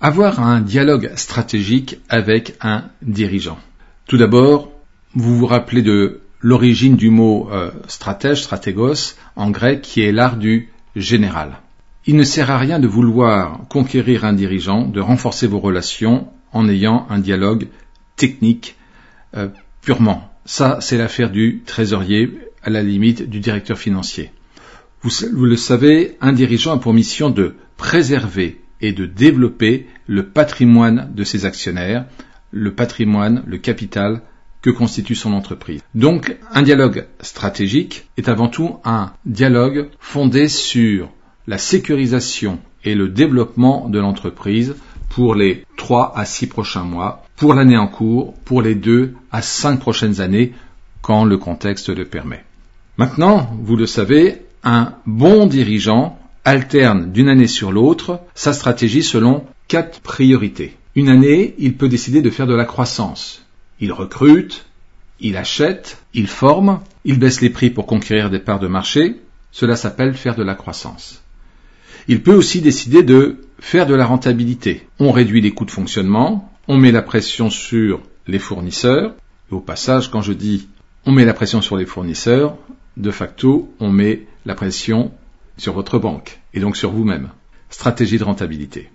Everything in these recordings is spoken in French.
Avoir un dialogue stratégique avec un dirigeant. Tout d'abord, vous vous rappelez de l'origine du mot stratège, stratégos, en grec, qui est l'art du général. Il ne sert à rien de vouloir conquérir un dirigeant, de renforcer vos relations en ayant un dialogue technique purement. Ça, c'est l'affaire du trésorier, à la limite du directeur financier. Vous le savez, un dirigeant a pour mission de préserver et de développer le patrimoine de ses actionnaires, le patrimoine, le capital que constitue son entreprise. Donc, un dialogue stratégique est avant tout un dialogue fondé sur la sécurisation et le développement de l'entreprise pour les 3 à 6 prochains mois, pour l'année en cours, pour les 2 à 5 prochaines années, quand le contexte le permet. Maintenant, vous le savez, un bon dirigeant alterne d'une année sur l'autre sa stratégie selon 4 priorités. Une année, il peut décider de faire de la croissance. Il recrute, il achète, il forme, il baisse les prix pour conquérir des parts de marché. Cela s'appelle faire de la croissance. Il peut aussi décider de faire de la rentabilité. On réduit les coûts de fonctionnement, on met la pression sur les fournisseurs. Et au passage, quand je dis on met la pression sur les fournisseurs, de facto, on met la pression sur votre banque et donc sur vous-même. Stratégie de rentabilité.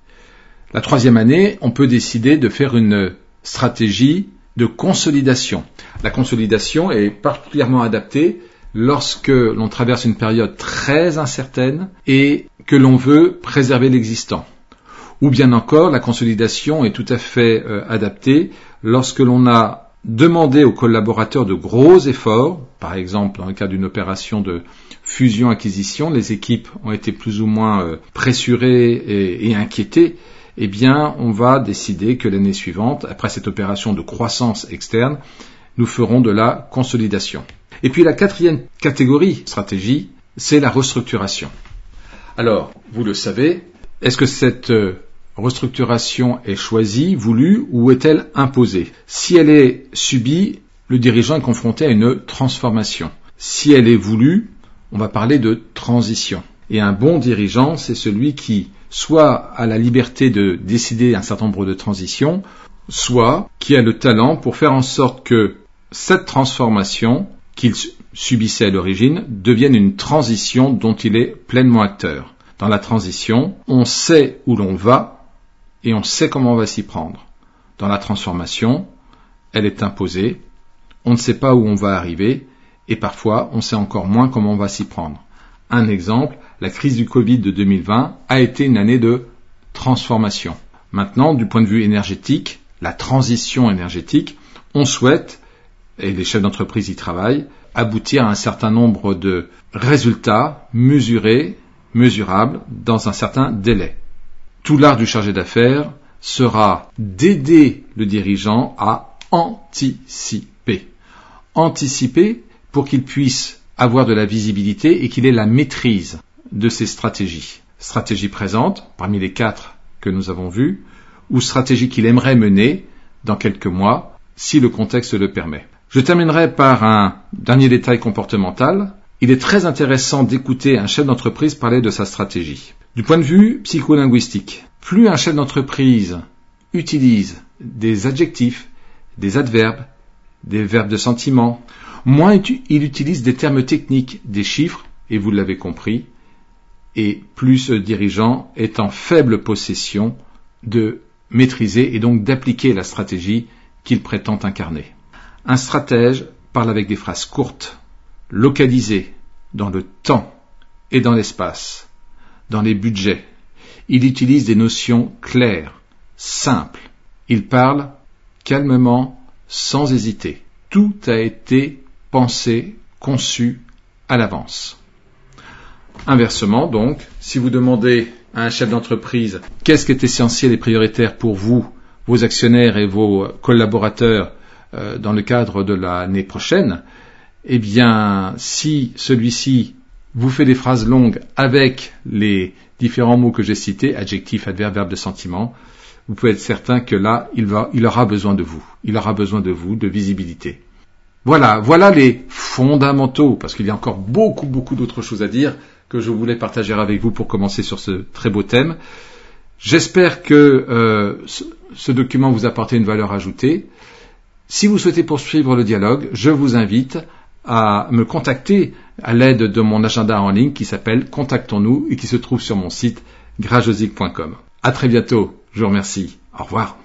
La 3e année, on peut décider de faire une stratégie de consolidation. La consolidation est particulièrement adaptée lorsque l'on traverse une période très incertaine et que l'on veut préserver l'existant. Ou bien encore, la consolidation est tout à fait adaptée lorsque l'on a demandé aux collaborateurs de gros efforts. Par exemple, dans le cas d'une opération de fusion-acquisition, les équipes ont été plus ou moins pressurées et inquiétées. Eh bien, on va décider que l'année suivante, après cette opération de croissance externe, nous ferons de la consolidation. Et puis la 4e catégorie stratégie, c'est la restructuration. Alors, vous le savez, est-ce que cette restructuration est choisie, voulue ou est-elle imposée? Si elle est subie, le dirigeant est confronté à une transformation. Si elle est voulue, on va parler de transition. Et un bon dirigeant, c'est celui qui soit a la liberté de décider un certain nombre de transitions, soit qui a le talent pour faire en sorte que cette transformation qu'il subissait à l'origine devienne une transition dont il est pleinement acteur. Dans la transition, on sait où l'on va et on sait comment on va s'y prendre. Dans la transformation, elle est imposée, on ne sait pas où on va arriver et parfois on sait encore moins comment on va s'y prendre. Un exemple, la crise du Covid de 2020 a été une année de transformation. Maintenant, du point de vue énergétique, la transition énergétique, on souhaite, et les chefs d'entreprise y travaillent, aboutir à un certain nombre de résultats mesurés, mesurables, dans un certain délai. Tout l'art du chargé d'affaires sera d'aider le dirigeant à anticiper. Anticiper pour qu'il puisse avoir de la visibilité et qu'il ait la maîtrise de ses stratégies. Stratégie présente, parmi les 4 que nous avons vues, ou stratégie qu'il aimerait mener dans quelques mois, si le contexte le permet. Je terminerai par un dernier détail comportemental. Il est très intéressant d'écouter un chef d'entreprise parler de sa stratégie. Du point de vue psycholinguistique, plus un chef d'entreprise utilise des adjectifs, des adverbes, des verbes de sentiment, moins il utilise des termes techniques, des chiffres, et vous l'avez compris, et plus ce dirigeant est en faible possession de maîtriser et donc d'appliquer la stratégie qu'il prétend incarner. Un stratège parle avec des phrases courtes, localisées dans le temps et dans l'espace, dans les budgets. Il utilise des notions claires, simples. Il parle calmement, sans hésiter. Tout a été pensé, conçu à l'avance. Inversement, donc, si vous demandez à un chef d'entreprise qu'est-ce qui est essentiel et prioritaire pour vous, vos actionnaires et vos collaborateurs dans le cadre de l'année prochaine, eh bien, si celui-ci vous fait des phrases longues avec les différents mots que j'ai cités, adjectifs, adverbes, verbes de sentiment, vous pouvez être certain que là, il aura besoin de vous. Il aura besoin de vous, de visibilité. Voilà les fondamentaux, parce qu'il y a encore beaucoup d'autres choses à dire que je voulais partager avec vous pour commencer sur ce très beau thème. J'espère que ce document vous a apporté une valeur ajoutée. Si vous souhaitez poursuivre le dialogue, je vous invite à me contacter à l'aide de mon agenda en ligne qui s'appelle Contactons-nous et qui se trouve sur mon site grajosic.com. À très bientôt. Je vous remercie. Au revoir.